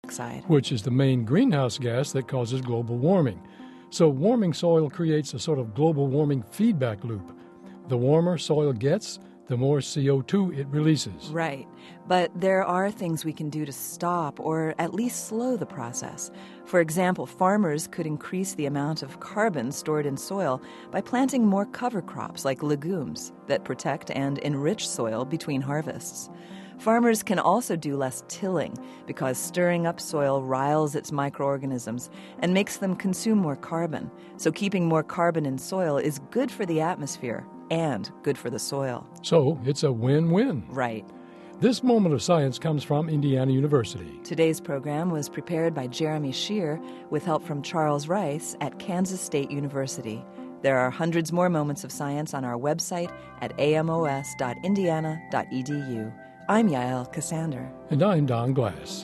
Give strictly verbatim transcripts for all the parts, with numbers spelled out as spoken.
dioxide, which is the main greenhouse gas that causes global warming. So warming soil creates a sort of global warming feedback loop. The warmer soil gets, the more C O two it releases. Right. But there are things we can do to stop or at least slow the process. For example, farmers could increase the amount of carbon stored in soil by planting more cover crops like legumes that protect and enrich soil between harvests. Farmers can also do less tilling because stirring up soil riles its microorganisms and makes them consume more carbon. So keeping more carbon in soil is good for the atmosphere and good for the soil. So it's a win-win. Right. This moment of science comes from Indiana University. Today's program was prepared by Jeremy Shear with help from Charles Rice at Kansas State University. There are hundreds more moments of science on our website at a m o s dot indiana dot e d u. I'm Yael Cassander. And I'm Don Glass.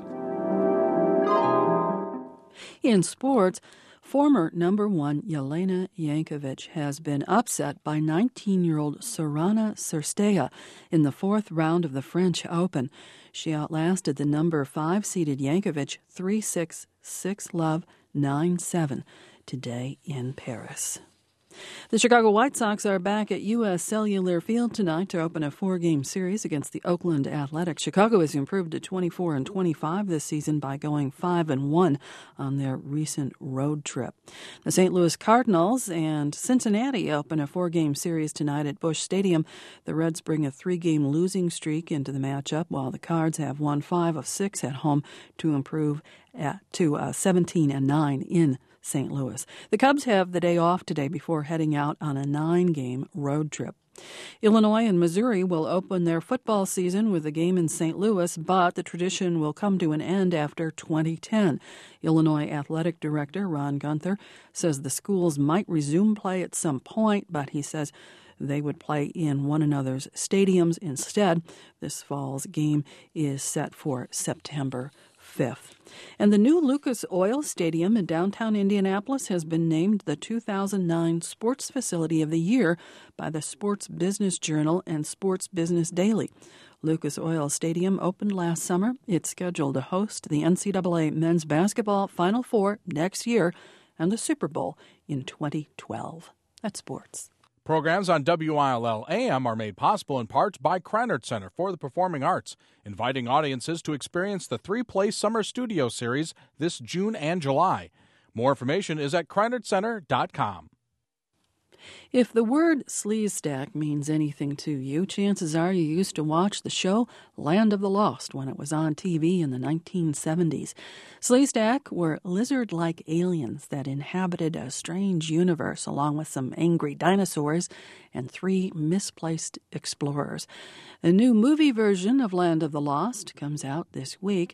In sports, former number one Jelena Jankovic has been upset by nineteen-year-old Sorana Cirstea in the fourth round of the French Open. She outlasted the number five-seeded Jankovic three six, six love, nine seven today in Paris. The Chicago White Sox are back at U S Cellular Field tonight to open a four-game series against the Oakland Athletics. Chicago has improved to twenty-four and twenty-five this season by going five and one on their recent road trip. The Saint Louis Cardinals and Cincinnati open a four-game series tonight at Busch Stadium. The Reds bring a three-game losing streak into the matchup, while the Cards have won five of six at home to improve at, to uh, seventeen and nine in Saint Louis. The Cubs have the day off today before heading out on a nine-game road trip. Illinois and Missouri will open their football season with a game in Saint Louis, but the tradition will come to an end after twenty ten. Illinois Athletic Director Ron Gunther says the schools might resume play at some point, but he says they would play in one another's stadiums instead. This fall's game is set for September fifth. And the new Lucas Oil Stadium in downtown Indianapolis has been named the two thousand nine Sports Facility of the Year by the Sports Business Journal and Sports Business Daily. Lucas Oil Stadium opened last summer. It's scheduled to host the N C double A Men's Basketball Final Four next year and the Super Bowl in twenty twelve. That's sports. Programs on W I L L A M are made possible in part by Kreinert Center for the Performing Arts, inviting audiences to experience the three-play summer studio series this June and July. More information is at kreinert center dot com. If the word sleazestack means anything to you, chances are you used to watch the show Land of the Lost when it was on T V in the nineteen seventies. Sleazestack were lizard-like aliens that inhabited a strange universe along with some angry dinosaurs and three misplaced explorers. A new movie version of Land of the Lost comes out this week.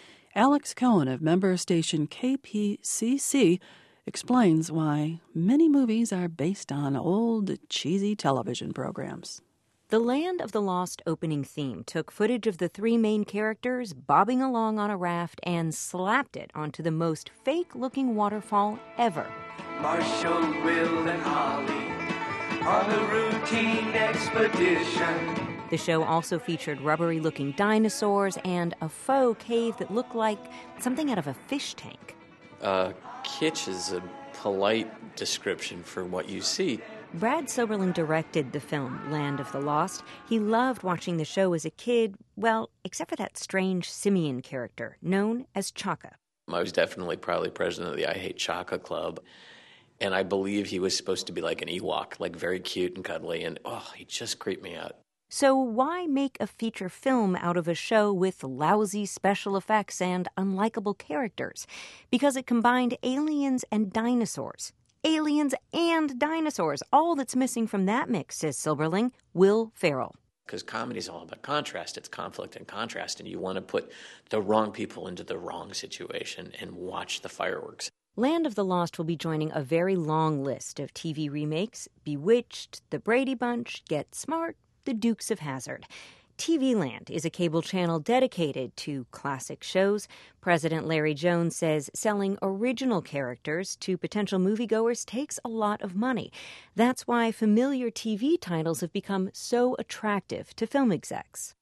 Alex Cohen of member station K P C C explains why many movies are based on old, cheesy television programs. The Land of the Lost opening theme took footage of the three main characters bobbing along on a raft and slapped it onto the most fake-looking waterfall ever. Marshall, Will, and Ollie on a routine expedition. The show also featured rubbery-looking dinosaurs and a faux cave that looked like something out of a fish tank. Uh, kitsch is a polite description for what you see. Brad Soberling directed the film Land of the Lost. He loved watching the show as a kid, well, except for that strange simian character known as Chaka. I was definitely probably president of the I Hate Chaka Club, and I believe he was supposed to be like an Ewok, like very cute and cuddly, and oh, he just creeped me out. So why make a feature film out of a show with lousy special effects and unlikable characters? Because it combined aliens and dinosaurs. Aliens and dinosaurs. All that's missing from that mix, says Silberling, Will Ferrell. Because comedy is all about contrast. It's conflict and contrast, and you want to put the wrong people into the wrong situation and watch the fireworks. Land of the Lost will be joining a very long list of T V remakes: Bewitched, The Brady Bunch, Get Smart, The Dukes of Hazzard. T V Land is a cable channel dedicated to classic shows. President Larry Jones says selling original characters to potential moviegoers takes a lot of money. That's why familiar T V titles have become so attractive to film execs.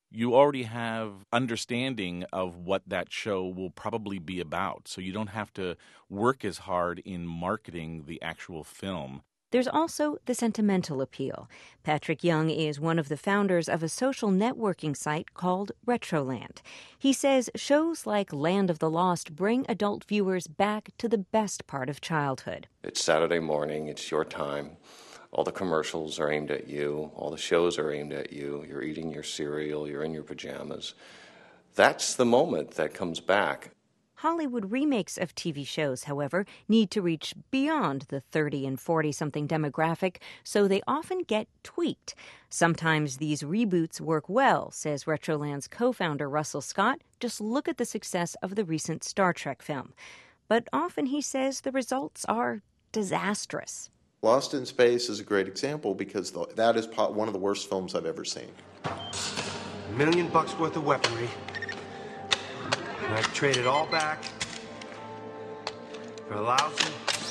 you already have understanding of what that show will probably be about. So you don't have to work as hard in marketing the actual film. There's also the sentimental appeal. Patrick Young is one of the founders of a social networking site called Retroland. He says shows like Land of the Lost bring adult viewers back to the best part of childhood. It's Saturday morning, it's your time. All the commercials are aimed at you. All the shows are aimed at you. You're eating your cereal. You're in your pajamas. That's the moment that comes back. Hollywood remakes of T V shows, however, need to reach beyond the thirty and forty-something demographic, so they often get tweaked. Sometimes these reboots work well, says Retroland's co-founder Russell Scott. Just look at the success of the recent Star Trek film. But often, he says, the results are disastrous. Lost in Space is a great example because that is one of the worst films I've ever seen. A million bucks worth of weaponry. And I've traded all back for a lousy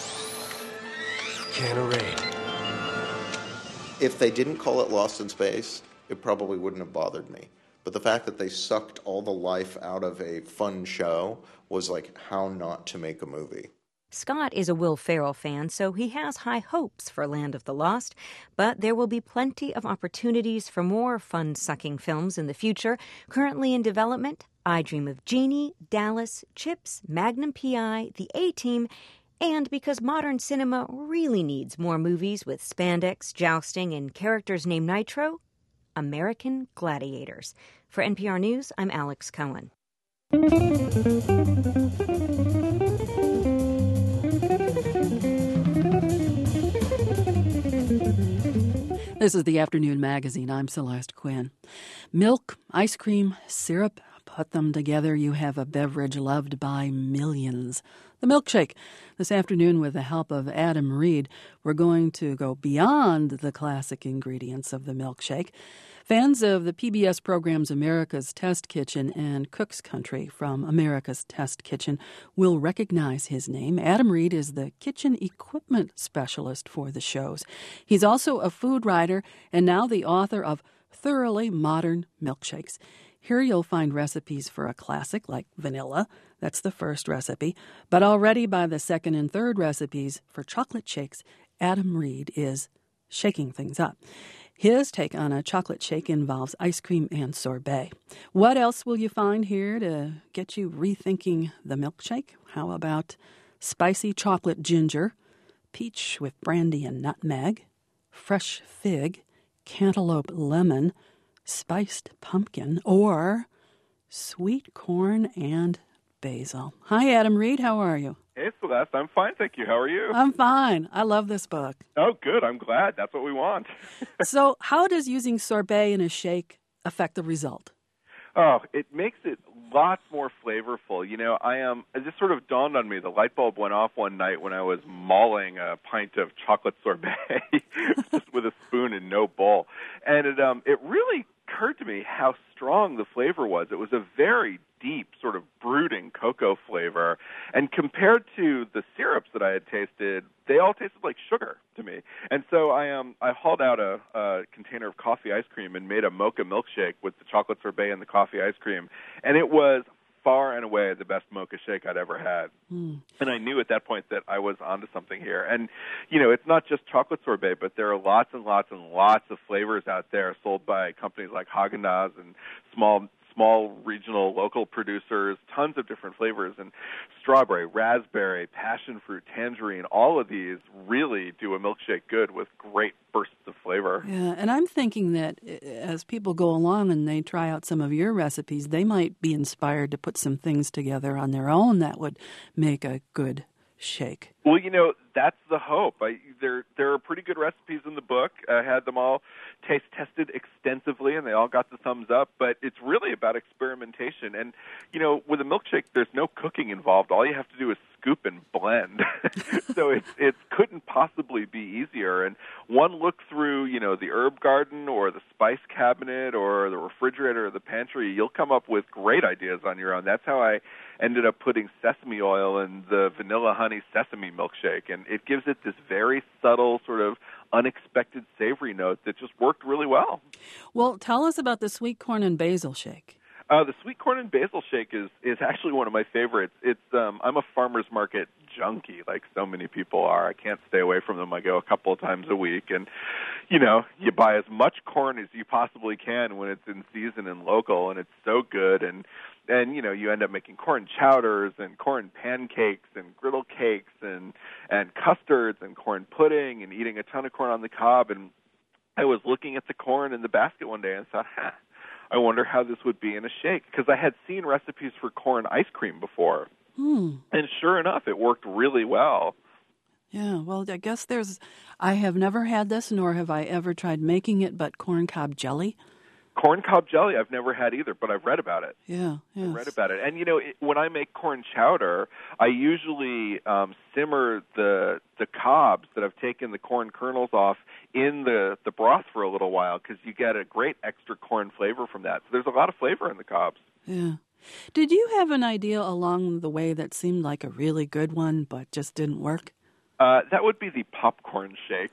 can of rain. If they didn't call it Lost in Space, it probably wouldn't have bothered me. But the fact that they sucked all the life out of a fun show was like how not to make a movie. Scott is a Will Ferrell fan, so he has high hopes for Land of the Lost. But there will be plenty of opportunities for more fun-sucking films in the future. Currently in development, I Dream of Jeannie, Dallas, Chips, Magnum P I, The A-Team, and because modern cinema really needs more movies with spandex, jousting, and characters named Nitro, American Gladiators. For N P R News, I'm Alex Cohen. This is the Afternoon Magazine. I'm Celeste Quinn. Milk, ice cream, syrup, put them together, you have a beverage loved by millions. The milkshake. This afternoon, with the help of Adam Reed, we're going to go beyond the classic ingredients of the milkshake. Fans of the P B S programs America's Test Kitchen and Cook's Country from America's Test Kitchen will recognize his name. Adam Reed is the kitchen equipment specialist for the shows. He's also a food writer and now the author of Thoroughly Modern Milkshakes. Here you'll find recipes for a classic like vanilla. That's the first recipe. But already by the second and third recipes for chocolate shakes, Adam Reed is shaking things up. His take on a chocolate shake involves ice cream and sorbet. What else will you find here to get you rethinking the milkshake? How about spicy chocolate ginger, peach with brandy and nutmeg, fresh fig, cantaloupe lemon, spiced pumpkin, or sweet corn and basil? Hi, Adam Reed. How are you? Hey, Celeste. I'm fine, thank you. How are you? I'm fine. I love this book. Oh, good. I'm glad. That's what we want. So how does using sorbet in a shake affect the result? Oh, it makes it lots more flavorful. You know, I am. It just sort of dawned on me. The light bulb went off one night when I was mauling a pint of chocolate sorbet just with a spoon and no bowl, and it um it really occurred to me how strong the flavor was. It was a very deep, sort of brooding cocoa flavor, and compared to the syrups that I had tasted, they all tasted like sugar to me. And so I um I hauled out a, a container of coffee ice cream and made a mocha milkshake with the chocolate sorbet and the coffee ice cream, and it was far and away the best mocha shake I'd ever had. Mm. And I knew at that point that I was onto something here. And, you know, it's not just chocolate sorbet, but there are lots and lots and lots of flavors out there sold by companies like Haagen-Dazs and small small regional local producers, tons of different flavors, and strawberry, raspberry, passion fruit, tangerine, all of these really do a milkshake good with great bursts of flavor. Yeah, and I'm thinking that as people go along and they try out some of your recipes, they might be inspired to put some things together on their own that would make a good shake. Well, you know, that's the hope. I, there there are pretty good recipes in the book. I had them all taste tested extensively, and they all got the thumbs up. But it's really about experimentation. And, you know, with a milkshake, there's no cooking involved. All you have to do is scoop and blend. So it, it couldn't possibly be easier. And one look through, you know, the herb garden or the spice cabinet or the refrigerator or the pantry, you'll come up with great ideas on your own. That's how I ended up putting sesame oil in the vanilla honey sesame milkshake, and it gives it this very subtle, sort of unexpected savory note that just worked really well. Well, tell us about the sweet corn and basil shake. Uh, the sweet corn and basil shake is, is actually one of my favorites. It's um, I'm a farmer's market junkie, like so many people are. I can't stay away from them. I go a couple of times a week, and you know, you buy as much corn as you possibly can when it's in season and local, and it's so good. And and you know, you end up making corn chowders and corn pancakes and griddle cakes and and custards and corn pudding and eating a ton of corn on the cob. And I was looking at the corn in the basket one day and thought, huh, I wonder how this would be in a shake, because I had seen recipes for corn ice cream before. Hmm. And sure enough, it worked really well. Yeah, well, I guess there's, I have never had this, nor have I ever tried making it, but corn cob jelly. Corn cob jelly I've never had either, but I've read about it. Yeah, yes. I've read about it. And, you know, it, when I make corn chowder, I usually um, simmer the the cobs that I've taken the corn kernels off in the, the broth for a little while, because you get a great extra corn flavor from that. So there's a lot of flavor in the cobs. Yeah. Did you have an idea along the way that seemed like a really good one but just didn't work? Uh, that would be the popcorn shake.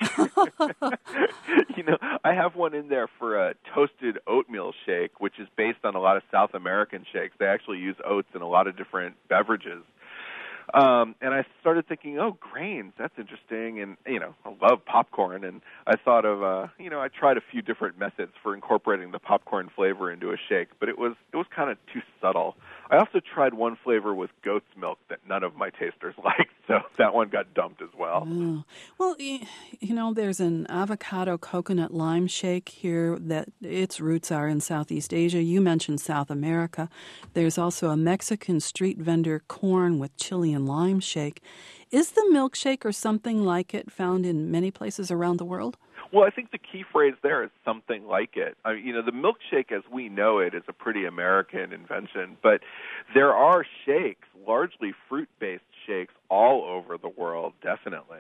You know, I have one in there for a toasted oatmeal shake, which is based on a lot of South American shakes. They actually use oats in a lot of different beverages. Um, and I started thinking, oh, grains, that's interesting. And, you know, I love popcorn. And I thought of, uh, you know, I tried a few different methods for incorporating the popcorn flavor into a shake, but it was it was kind of too subtle. I also tried one flavor with goat's milk that none of my tasters liked, so that one got dumped as well. Oh. Well, you know, there's an avocado coconut lime shake here that its roots are in Southeast Asia. You mentioned South America. There's also a Mexican street vendor corn with chili and lime shake. Is the milkshake or something like it found in many places around the world? Well, I think the key phrase there is something like it. I mean, you know, the milkshake as we know it is a pretty American invention, but there are shakes, largely fruit-based shakes, all over the world, definitely.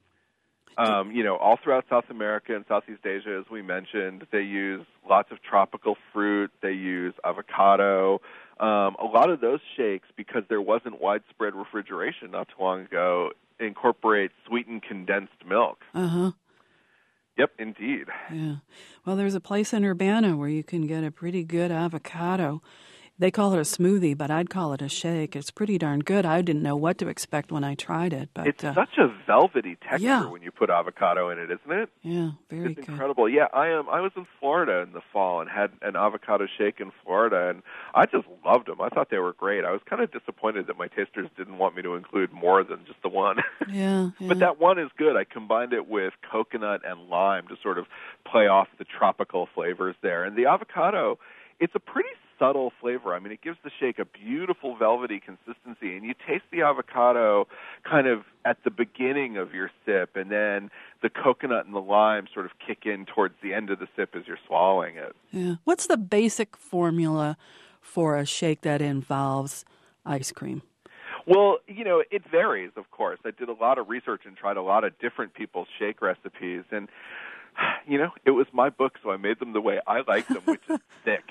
Um, you know, all throughout South America and Southeast Asia, as we mentioned, they use lots of tropical fruit. They use avocado. Um, a lot of those shakes, because there wasn't widespread refrigeration not too long ago, incorporate sweetened condensed milk. Uh-huh. Yep, indeed. Yeah. Well, there's a place in Urbana where you can get a pretty good avocado. They call it a smoothie, but I'd call it a shake. It's pretty darn good. I didn't know what to expect when I tried it. But It's uh, such a velvety texture yeah. when you put avocado in it, isn't it? Yeah, very it's good. incredible. Yeah, I am. I was in Florida in the fall and had an avocado shake in Florida, and I just loved them. I thought they were great. I was kind of disappointed that my tasters didn't want me to include more than just the one. Yeah, yeah. But that one is good. I combined it with coconut and lime to sort of play off the tropical flavors there. And the avocado, it's a pretty subtle flavor. I mean, it gives the shake a beautiful velvety consistency, and you taste the avocado kind of at the beginning of your sip, and then the coconut and the lime sort of kick in towards the end of the sip as you're swallowing it. Yeah. What's the basic formula for a shake that involves ice cream? Well, you know, it varies, of course. I did a lot of research and tried a lot of different people's shake recipes, and you know, it was my book, so I made them the way I like them, which is thick.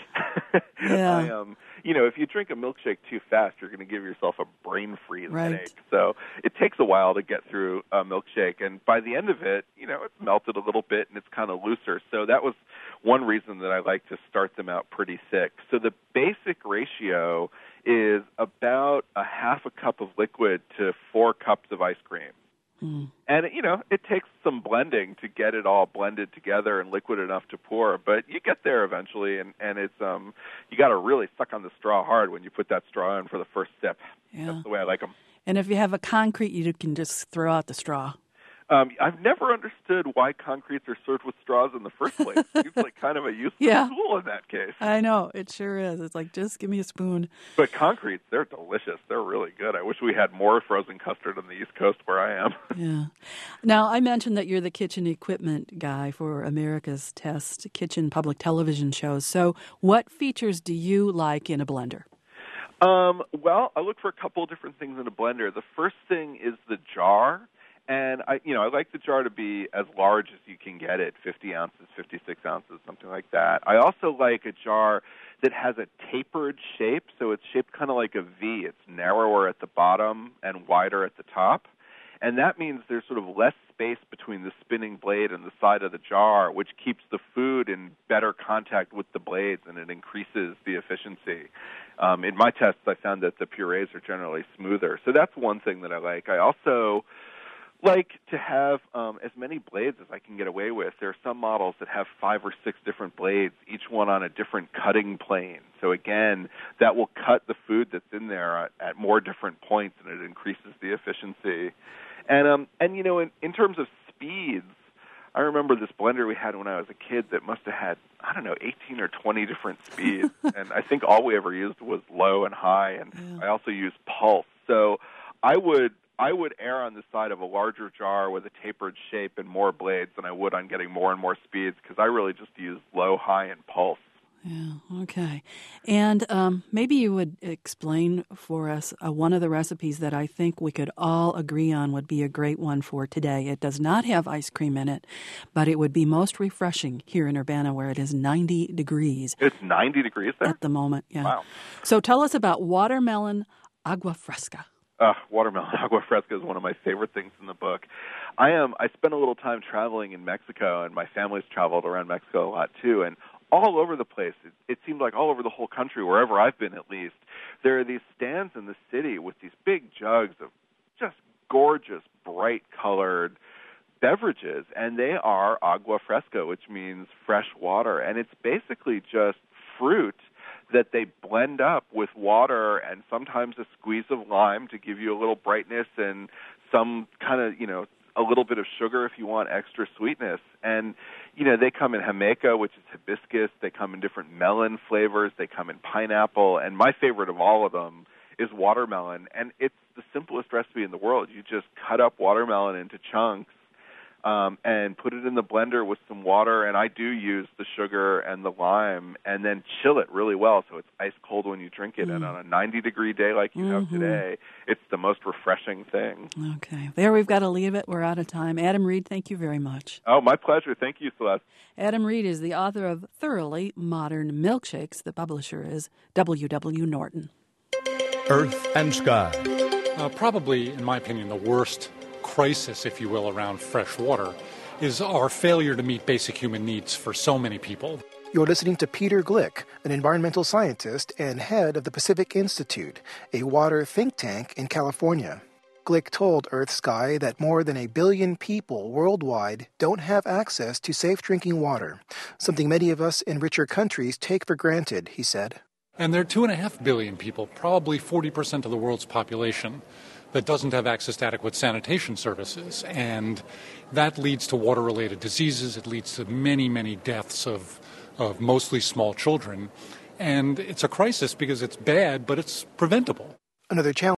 Yeah. I, um, you know, if you drink a milkshake too fast, you're going to give yourself a brain freeze Right. headache. So it takes a while to get through a milkshake, and by the end of it, you know, it's melted a little bit and it's kind of looser. So that was one reason that I like to start them out pretty thick. So the basic ratio is about a half a cup of liquid to four cups of ice cream. Mm. And, you know, it takes some blending to get it all blended together and liquid enough to pour, but you get there eventually, and, and it's um you got to really suck on the straw hard when you put that straw in for the first sip. Yeah. That's the way I like them. And if you have a concrete, you can just throw out the straw. Um, I've never understood why concretes are served with straws in the first place. It seems like kind of a useless Yeah. tool in that case. I know, it sure is. It's like, just give me a spoon. But concretes, they're delicious. They're really good. I wish we had more frozen custard on the East Coast where I am. Yeah. Now, I mentioned that you're the kitchen equipment guy for America's Test kitchen public television shows. So what features do you like in a blender? Um, well, I look for a couple of different things in a blender. The first thing is the jar. And I, you know, I like the jar to be as large as you can get it, fifty ounces, fifty-six ounces, something like that. I also like a jar that has a tapered shape, so it's shaped kind of like a V. It's narrower at the bottom and wider at the top. And that means there's sort of less space between the spinning blade and the side of the jar, which keeps the food in better contact with the blades, and it increases the efficiency. Um, in my tests, I found that the purees are generally smoother. So that's one thing that I like. I also like to have um, as many blades as I can get away with. There are some models that have five or six different blades, each one on a different cutting plane. So again, that will cut the food that's in there at, at more different points, and it increases the efficiency. And um, and you know, in, in terms of speeds, I remember this blender we had when I was a kid that must have had, I don't know, eighteen or twenty different speeds. And I think all we ever used was low and high, and yeah. I also used pulse. So I would I would err on the side of a larger jar with a tapered shape and more blades than I would on getting more and more speeds, because I really just use low, high, and pulse. Yeah, okay. And um, maybe you would explain for us uh, one of the recipes that I think we could all agree on would be a great one for today. It does not have ice cream in it, but it would be most refreshing here in Urbana, where it is ninety degrees. It's ninety degrees there? At the moment, yeah. Wow. So tell us about watermelon agua fresca. Uh, watermelon agua fresca is one of my favorite things in the book. I am. I spent a little time traveling in Mexico, and my family's traveled around Mexico a lot too, and all over the place. It, it seemed like all over the whole country, wherever I've been at least, there are these stands in the city with these big jugs of just gorgeous, bright-colored beverages, and they are agua fresca, which means fresh water, and it's basically just fruit that they blend up with water and sometimes a squeeze of lime to give you a little brightness and some kind of, you know, a little bit of sugar if you want extra sweetness. And, you know, they come in jamaica, which is hibiscus. They come in different melon flavors. They come in pineapple. And my favorite of all of them is watermelon. And it's the simplest recipe in the world. You just cut up watermelon into chunks um, and put it in the blender with some water. And I do use the sugar and the lime, and then chill it really well so it's ice cold when you drink it. Mm. And on a ninety-degree day like you mm-hmm. have today, it's the most refreshing thing. Okay. There, we've got to leave it. We're out of time. Adam Reed, thank you very much. Oh, my pleasure. Thank you, Celeste. Adam Reed is the author of Thoroughly Modern Milkshakes. The publisher is W W. Norton. Earth and Sky. Uh, probably, in my opinion, the worst crisis, if you will, around fresh water is our failure to meet basic human needs for so many people. You're listening to Peter Glick, an environmental scientist and head of the Pacific Institute, a water think tank in California. Glick told Earth Sky that more than a billion people worldwide don't have access to safe drinking water, something many of us in richer countries take for granted, he said. And there are two and a half billion people, probably forty percent of the world's population, that doesn't have access to adequate sanitation services. And that leads to water-related diseases. It leads to many, many deaths of, of mostly small children. And it's a crisis because it's bad, but it's preventable. Another challenge